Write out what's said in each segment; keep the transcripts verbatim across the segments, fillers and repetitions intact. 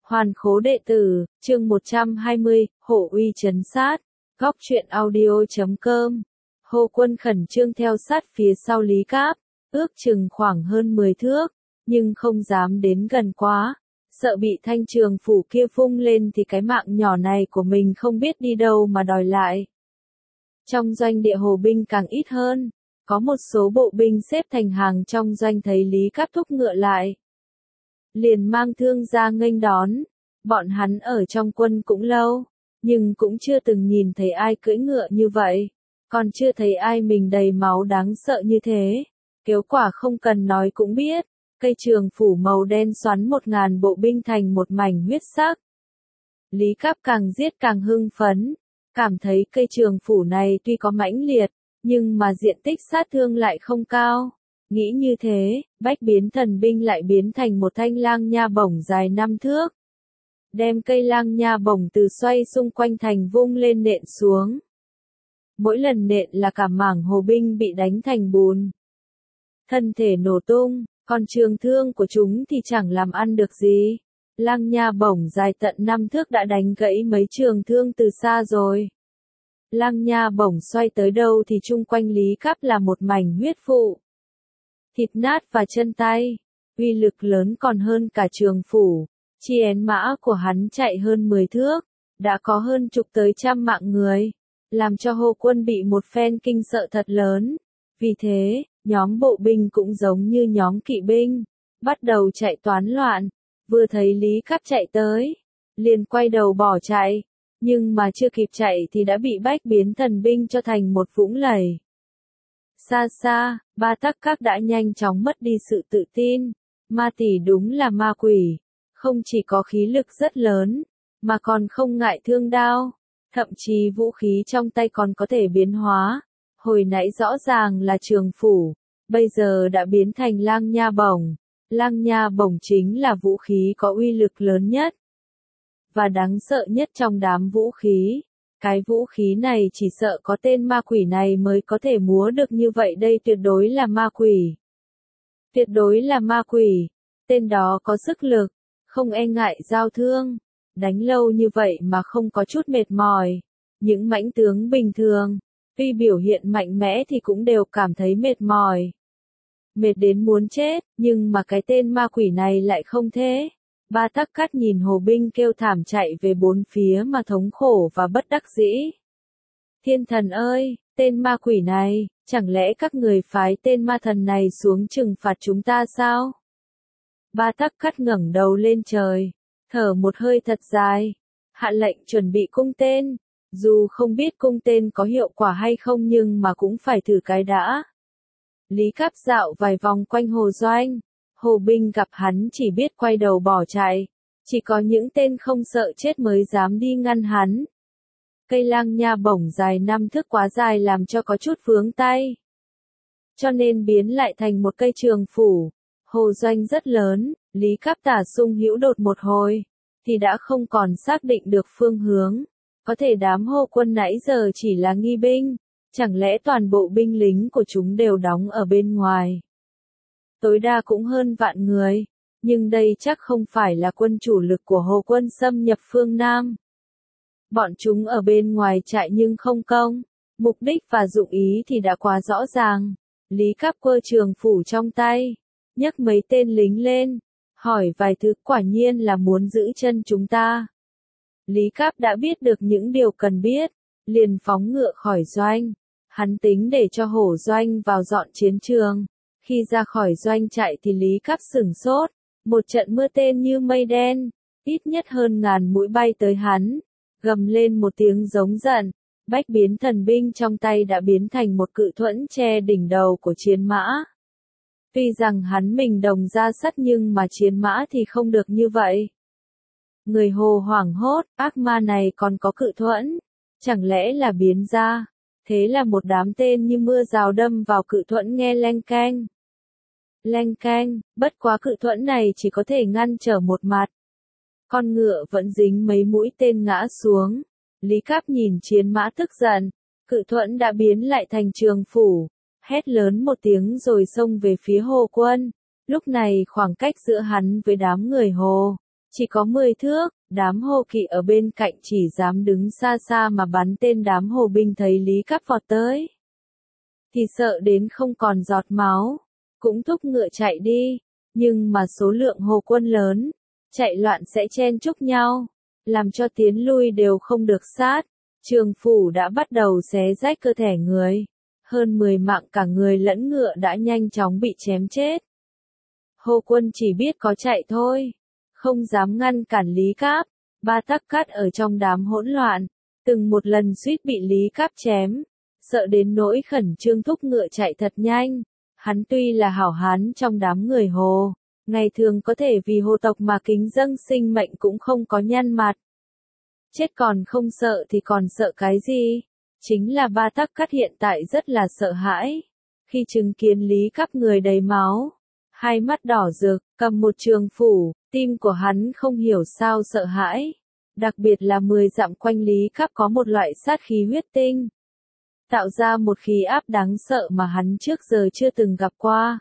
Hoàn khố đệ tử, chương một trăm hai mươi, Hổ uy trấn sát, góc truyện audio.com. Hồ Quân khẩn trương theo sát phía sau Lý Cáp, ước chừng khoảng hơn mười thước, nhưng không dám đến gần quá, sợ bị thanh trường phủ kia vung lên thì cái mạng nhỏ này của mình không biết đi đâu mà đòi lại. Trong doanh địa Hồ binh càng ít hơn, có một số bộ binh xếp thành hàng trong doanh thấy Lý Cáp thúc ngựa lại, liền mang thương ra nghênh đón. Bọn hắn ở trong quân cũng lâu, nhưng cũng chưa từng nhìn thấy ai cưỡi ngựa như vậy, còn chưa thấy ai mình đầy máu đáng sợ như thế. Kết quả không cần nói cũng biết, cây trường phủ màu đen xoắn một ngàn bộ binh thành một mảnh huyết sắc. Lý Cáp càng giết càng hưng phấn, cảm thấy cây trường phủ này tuy có mãnh liệt, nhưng mà diện tích sát thương lại không cao. Nghĩ như thế, bách biến thần binh lại biến thành một thanh lang nha bổng dài năm thước. Đem cây lang nha bổng từ xoay xung quanh thành vung lên nện xuống. Mỗi lần nện là cả mảng Hồ binh bị đánh thành bùn. Thân thể nổ tung, còn trường thương của chúng thì chẳng làm ăn được gì. Lang nha bổng dài tận năm thước đã đánh gãy mấy trường thương từ xa rồi. Lang nha bổng xoay tới đâu thì chung quanh Lý Cáp là một mảnh huyết vụ. Thịt nát và chân tay, uy lực lớn còn hơn cả trường phủ. Chi én mã của hắn chạy hơn mười thước, đã có hơn chục tới trăm mạng người, làm cho Hồ Quân bị một phen kinh sợ thật lớn. Vì thế, nhóm bộ binh cũng giống như nhóm kỵ binh, bắt đầu chạy toán loạn, vừa thấy Lý Cáp chạy tới, liền quay đầu bỏ chạy, nhưng mà chưa kịp chạy thì đã bị bách biến thần binh cho thành một vũng lầy. Xa xa, Ba Tắc Các đã nhanh chóng mất đi sự tự tin, ma tỷ đúng là ma quỷ. Không chỉ có khí lực rất lớn, mà còn không ngại thương đao, thậm chí vũ khí trong tay còn có thể biến hóa. Hồi nãy rõ ràng là trường phủ, bây giờ đã biến thành lang nha bổng. Lang nha bổng chính là vũ khí có uy lực lớn nhất và đáng sợ nhất trong đám vũ khí. Cái vũ khí này chỉ sợ có tên ma quỷ này mới có thể múa được như vậy, đây tuyệt đối là ma quỷ. Tuyệt đối là ma quỷ, tên đó có sức lực, không e ngại giao thương, đánh lâu như vậy mà không có chút mệt mỏi. Những mãnh tướng bình thường, tuy biểu hiện mạnh mẽ thì cũng đều cảm thấy mệt mỏi. Mệt đến muốn chết, nhưng mà cái tên ma quỷ này lại không thế. Ba Tắc Cát nhìn Hồ binh kêu thảm chạy về bốn phía mà thống khổ và bất đắc dĩ. Thiên thần ơi, tên ma quỷ này, chẳng lẽ các người phái tên ma thần này xuống trừng phạt chúng ta sao? Ba Tắc Cát ngẩng đầu lên trời, thở một hơi thật dài, hạ lệnh chuẩn bị cung tên, dù không biết cung tên có hiệu quả hay không nhưng mà cũng phải thử cái đã. Lý Cáp dạo vài vòng quanh Hồ doanh, Hồ binh gặp hắn chỉ biết quay đầu bỏ chạy, chỉ có những tên không sợ chết mới dám đi ngăn hắn. Cây lang nha bổng dài năm thước quá dài làm cho có chút vướng tay, cho nên biến lại thành một cây trường phủ. Hồ doanh rất lớn, Lý Cáp tả sung hữu đột một hồi, thì đã không còn xác định được phương hướng. Có thể đám Hồ quân nãy giờ chỉ là nghi binh, chẳng lẽ toàn bộ binh lính của chúng đều đóng ở bên ngoài? Tối đa cũng hơn vạn người, nhưng đây chắc không phải là quân chủ lực của Hồ quân xâm nhập phương Nam. Bọn chúng ở bên ngoài chạy nhưng không công, mục đích và dụng ý thì đã quá rõ ràng. Lý Cáp quơ trường phủ trong tay, nhấc mấy tên lính lên, hỏi vài thứ, quả nhiên là muốn giữ chân chúng ta. Lý Cáp đã biết được những điều cần biết, liền phóng ngựa khỏi doanh. Hắn tính để cho Hổ doanh vào dọn chiến trường. Khi ra khỏi doanh chạy thì Lý Cáp sửng sốt, một trận mưa tên như mây đen, ít nhất hơn ngàn mũi bay tới hắn, gầm lên một tiếng giống giận, bách biến thần binh trong tay đã biến thành một cự thuẫn che đỉnh đầu của chiến mã. Tuy rằng hắn mình đồng ra sắt nhưng mà chiến mã thì không được như vậy. Người Hồ hoảng hốt, ác ma này còn có cự thuẫn, chẳng lẽ là biến ra? Thế là một đám tên như mưa rào đâm vào cự thuẫn nghe leng keng. Leng keng, bất quá cự thuẫn này chỉ có thể ngăn trở một mặt. Con ngựa vẫn dính mấy mũi tên ngã xuống. Lý Cáp nhìn chiến mã tức giận, cự thuẫn đã biến lại thành trường phủ, hét lớn một tiếng rồi xông về phía Hồ quân. Lúc này khoảng cách giữa hắn với đám người Hồ Chỉ có mười thước, đám hồ kỵ ở bên cạnh chỉ dám đứng xa xa mà bắn tên. Đám hồ binh thấy Lý Cáp vọt tới thì sợ đến không còn giọt máu, cũng thúc ngựa chạy đi, nhưng mà số lượng hồ quân lớn, chạy loạn sẽ chen chúc nhau, làm cho tiến lui đều không được sát. Trường phủ đã bắt đầu xé rách cơ thể người, hơn mười mạng cả người lẫn ngựa đã nhanh chóng bị chém chết. Hồ quân chỉ biết có chạy thôi, không dám ngăn cản Lý Cáp. Ba Tắc Cát ở trong đám hỗn loạn, từng một lần suýt bị Lý Cáp chém, sợ đến nỗi khẩn trương thúc ngựa chạy thật nhanh. Hắn tuy là hảo hán trong đám người Hồ, ngày thường có thể vì Hồ tộc mà kính dâng sinh mệnh cũng không có nhăn mặt. Chết còn không sợ thì còn sợ cái gì? Chính là Ba Tắc Cát hiện tại rất là sợ hãi. Khi chứng kiến Lý Cáp người đầy máu, hai mắt đỏ rực, cầm một trường phủ, tim của hắn không hiểu sao sợ hãi. Đặc biệt là mười dặm quanh Lý Cáp có một loại sát khí huyết tinh, tạo ra một khí áp đáng sợ mà hắn trước giờ chưa từng gặp qua.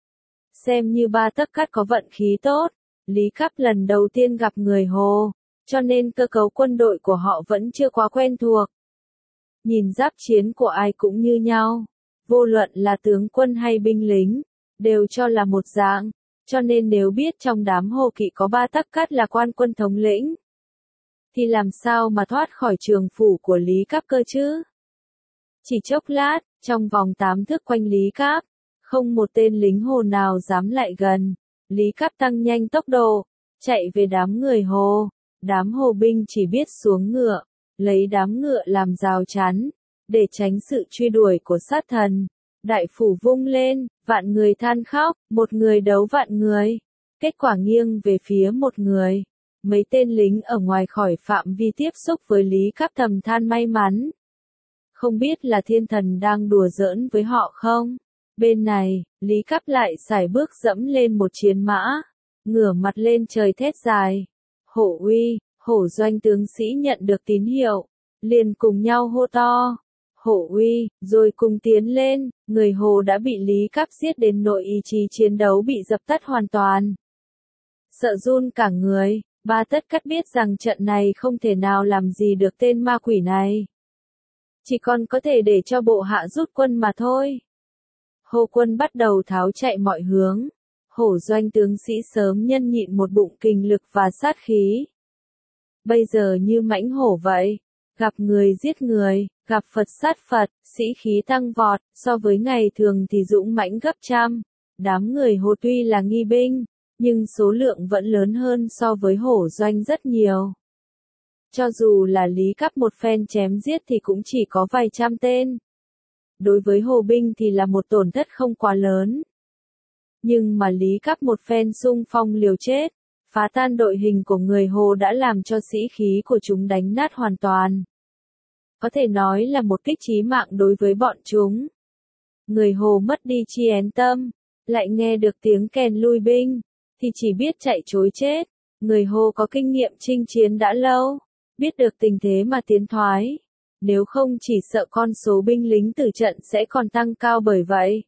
Xem như Ba Tắc Cát có vận khí tốt, Lý Cáp lần đầu tiên gặp người Hồ, cho nên cơ cấu quân đội của họ vẫn chưa quá quen thuộc. Nhìn giáp chiến của ai cũng như nhau, vô luận là tướng quân hay binh lính, đều cho là một dạng, cho nên nếu biết trong đám Hồ kỵ có Ba Tắc Cát là quan quân thống lĩnh, thì làm sao mà thoát khỏi trường phủ của Lý Cáp cơ chứ? Chỉ chốc lát, trong vòng tám thước quanh Lý Cáp, không một tên lính Hồ nào dám lại gần. Lý Cáp tăng nhanh tốc độ, chạy về đám người Hồ. Đám Hồ binh chỉ biết xuống ngựa, lấy đám ngựa làm rào chắn, để tránh sự truy đuổi của sát thần. Đại phủ vung lên, vạn người than khóc, một người đấu vạn người. Kết quả nghiêng về phía một người. Mấy tên lính ở ngoài khỏi phạm vi tiếp xúc với Lý Cáp thầm than may mắn. Không biết là thiên thần đang đùa giỡn với họ không? Bên này, Lý Cáp lại sải bước dẫm lên một chiến mã, ngửa mặt lên trời thét dài. Hổ uy, Hổ doanh tướng sĩ nhận được tín hiệu, liền cùng nhau hô to. Hổ uy, rồi cùng tiến lên. Người Hồ đã bị Lý Cáp giết đến nỗi ý chí chiến đấu bị dập tắt hoàn toàn. Sợ run cả người, Ba Tất Cát biết rằng trận này không thể nào làm gì được tên ma quỷ này. Chỉ còn có thể để cho bộ hạ rút quân mà thôi. Hồ quân bắt đầu tháo chạy mọi hướng. Hổ doanh tướng sĩ sớm nhân nhịn một bụng kình lực và sát khí. Bây giờ như mãnh hổ vậy, gặp người giết người, gặp Phật sát Phật, sĩ khí tăng vọt, so với ngày thường thì dũng mãnh gấp trăm. Đám người Hồ tuy là nghi binh, nhưng số lượng vẫn lớn hơn so với Hổ doanh rất nhiều. Cho dù là Lý Cáp một phen chém giết thì cũng chỉ có vài trăm tên. Đối với Hồ binh thì là một tổn thất không quá lớn. Nhưng mà Lý Cáp một phen xung phong liều chết, phá tan đội hình của người Hồ đã làm cho sĩ khí của chúng đánh nát hoàn toàn. Có thể nói là một kích chí mạng đối với bọn chúng. Người Hồ mất đi chi én tâm, lại nghe được tiếng kèn lui binh, thì chỉ biết chạy trối chết. Người Hồ có kinh nghiệm chinh chiến đã lâu, biết được tình thế mà tiến thoái. Nếu không chỉ sợ con số binh lính tử trận sẽ còn tăng cao bởi vậy.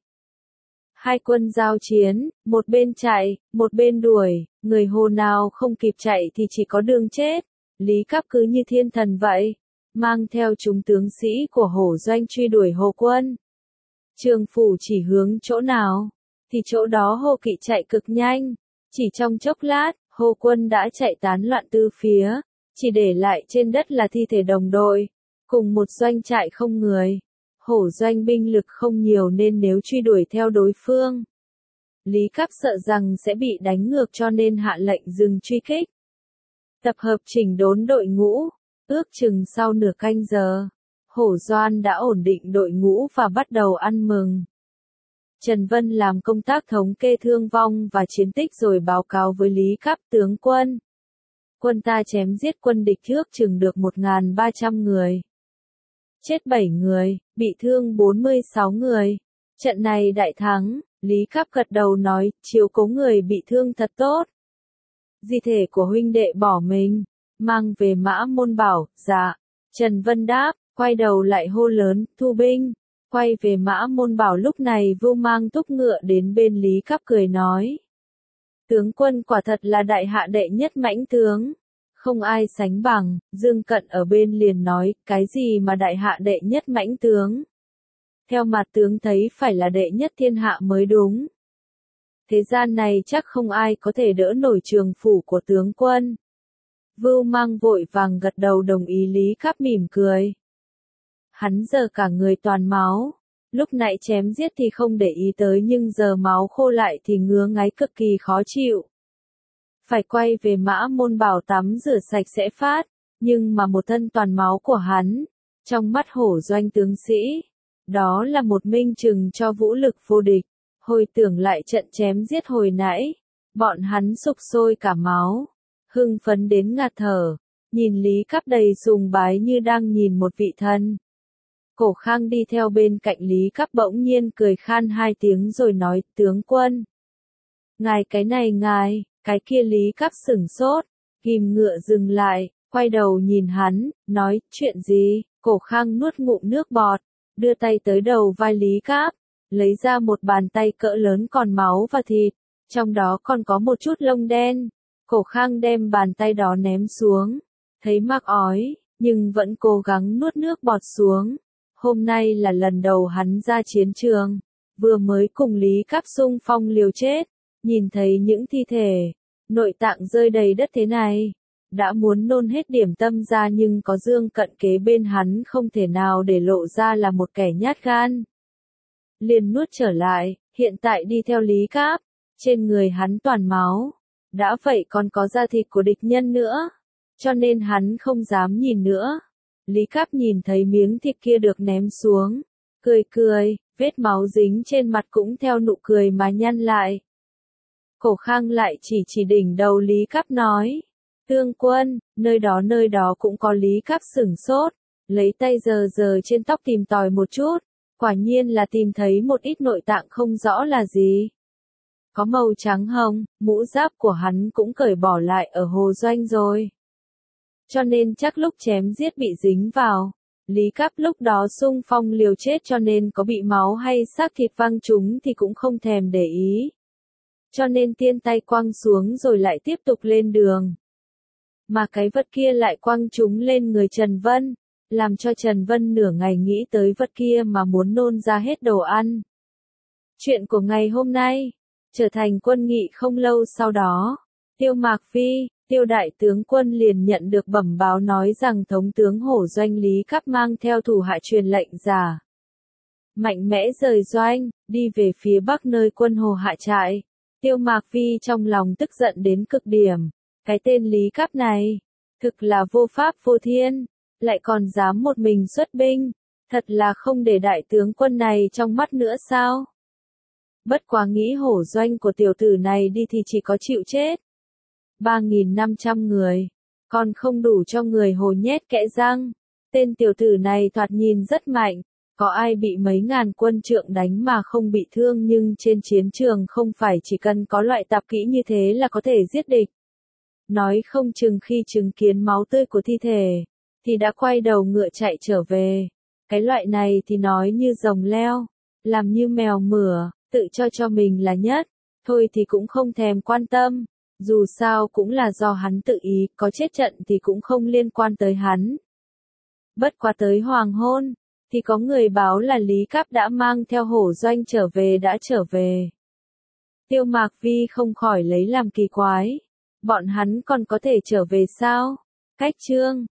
Hai quân giao chiến, một bên chạy, một bên đuổi, người Hồ nào không kịp chạy thì chỉ có đường chết. Lý Cáp cứ như thiên thần vậy, mang theo chúng tướng sĩ của Hổ doanh truy đuổi Hồ quân. Trường phủ chỉ hướng chỗ nào, thì chỗ đó Hồ kỵ chạy cực nhanh. Chỉ trong chốc lát, Hồ quân đã chạy tán loạn tứ phía, chỉ để lại trên đất là thi thể đồng đội, cùng một doanh trại không người. Hổ doanh binh lực không nhiều nên nếu truy đuổi theo đối phương, Lý Cáp sợ rằng sẽ bị đánh ngược cho nên hạ lệnh dừng truy kích. Tập hợp chỉnh đốn đội ngũ, ước chừng sau nửa canh giờ, Hổ Doan đã ổn định đội ngũ và bắt đầu ăn mừng. Trần Vân làm công tác thống kê thương vong và chiến tích rồi báo cáo với Lý Cáp tướng quân. Quân ta chém giết quân địch ước chừng được một nghìn ba trăm người. Chết bảy người, bị thương bốn mươi sáu người. Trận này đại thắng, Lý Cáp gật đầu nói, chiếu cố người bị thương thật tốt. Di thể của huynh đệ bỏ mình, mang về Mã Môn Bảo, dạ. Trần Vân đáp, quay đầu lại hô lớn, thu binh. Quay về Mã Môn Bảo lúc này Vưu mang túc ngựa đến bên Lý Cáp cười nói. Tướng quân quả thật là đại hạ đệ nhất mãnh tướng. Không ai sánh bằng, Dương Cận ở bên liền nói, cái gì mà đại hạ đệ nhất mãnh tướng? Theo mặt tướng thấy phải là đệ nhất thiên hạ mới đúng. Thế gian này chắc không ai có thể đỡ nổi trường phủ của tướng quân. Vưu Mang vội vàng gật đầu đồng ý. Lý Cáp mỉm cười. Hắn giờ cả người toàn máu. Lúc nãy chém giết thì không để ý tới nhưng giờ máu khô lại thì ngứa ngáy cực kỳ khó chịu. Phải quay về Mã Môn Bảo tắm rửa sạch sẽ phát, nhưng mà một thân toàn máu của hắn, trong mắt Hổ Doanh tướng sĩ, đó là một minh chứng cho vũ lực vô địch. Hồi tưởng lại trận chém giết hồi nãy, bọn hắn sục sôi cả máu, hưng phấn đến ngạt thở, nhìn Lý Cáp đầy sùng bái như đang nhìn một vị thần. Cổ Khang đi theo bên cạnh Lý Cáp bỗng nhiên cười khan hai tiếng rồi nói, tướng quân. Ngài cái này ngài, cái kia. Lý Cáp sửng sốt, ghim ngựa dừng lại, quay đầu nhìn hắn, nói, chuyện gì? Cổ Khang nuốt ngụm nước bọt, đưa tay tới đầu vai Lý Cáp, lấy ra một bàn tay cỡ lớn còn máu và thịt, trong đó còn có một chút lông đen. Cổ Khang đem bàn tay đó ném xuống, thấy mắc ói, nhưng vẫn cố gắng nuốt nước bọt xuống. Hôm nay là lần đầu hắn ra chiến trường, vừa mới cùng Lý Cáp xung phong liều chết, nhìn thấy những thi thể, nội tạng rơi đầy đất thế này, đã muốn nôn hết điểm tâm ra nhưng có Dương Cận kế bên hắn không thể nào để lộ ra là một kẻ nhát gan. Liền nuốt trở lại, hiện tại đi theo Lý Cáp, trên người hắn toàn máu, đã vậy còn có da thịt của địch nhân nữa, cho nên hắn không dám nhìn nữa. Lý Cáp nhìn thấy miếng thịt kia được ném xuống, cười cười, vết máu dính trên mặt cũng theo nụ cười mà nhăn lại. Cổ Khang lại chỉ chỉ đỉnh đầu Lý Cáp nói, tướng quân, nơi đó nơi đó cũng có. Lý Cáp sửng sốt, lấy tay giờ giờ trên tóc tìm tòi một chút, quả nhiên là tìm thấy một ít nội tạng không rõ là gì. Có màu trắng hồng, mũ giáp của hắn cũng cởi bỏ lại ở Hồ Doanh rồi. Cho nên chắc lúc chém giết bị dính vào. Lý Cáp lúc đó xung phong liều chết cho nên có bị máu hay xác thịt văng chúng thì cũng không thèm để ý. Cho nên tiên tay quăng xuống rồi lại tiếp tục lên đường. Mà cái vật kia lại quăng chúng lên người Trần Vân, làm cho Trần Vân nửa ngày nghĩ tới vật kia mà muốn nôn ra hết đồ ăn. Chuyện của ngày hôm nay, trở thành quân nghị không lâu sau đó, Tiêu Mạc Phi, Tiêu đại tướng quân liền nhận được bẩm báo nói rằng thống tướng Hổ Doanh Lý Cáp mang theo thủ hạ truyền lệnh giả. Mạnh mẽ rời doanh, đi về phía bắc nơi quân Hồ hạ trại. Tiêu Mạc Phi trong lòng tức giận đến cực điểm. Cái tên Lý Cáp này, thực là vô pháp vô thiên, lại còn dám một mình xuất binh, thật là không để đại tướng quân này trong mắt nữa sao? Bất quá nghĩ Hổ Doanh của tiểu tử này đi thì chỉ có chịu chết. ba nghìn năm trăm người, còn không đủ cho người Hồ nhét kẽ răng. Tên tiểu tử này thoạt nhìn rất mạnh, có ai bị mấy ngàn quân trượng đánh mà không bị thương, nhưng trên chiến trường không phải chỉ cần có loại tạp kỹ như thế là có thể giết địch. Nói không chừng khi chứng kiến máu tươi của thi thể, thì đã quay đầu ngựa chạy trở về. Cái loại này thì nói như rồng leo, làm như mèo mửa, tự cho cho mình là nhất, thôi thì cũng không thèm quan tâm. Dù sao cũng là do hắn tự ý, có chết trận thì cũng không liên quan tới hắn. Bất quá tới hoàng hôn, thì có người báo là Lý Cáp đã mang theo Hổ Doanh trở về đã trở về. Tiêu Mạc Vi không khỏi lấy làm kỳ quái. Bọn hắn còn có thể trở về sao? Cách chương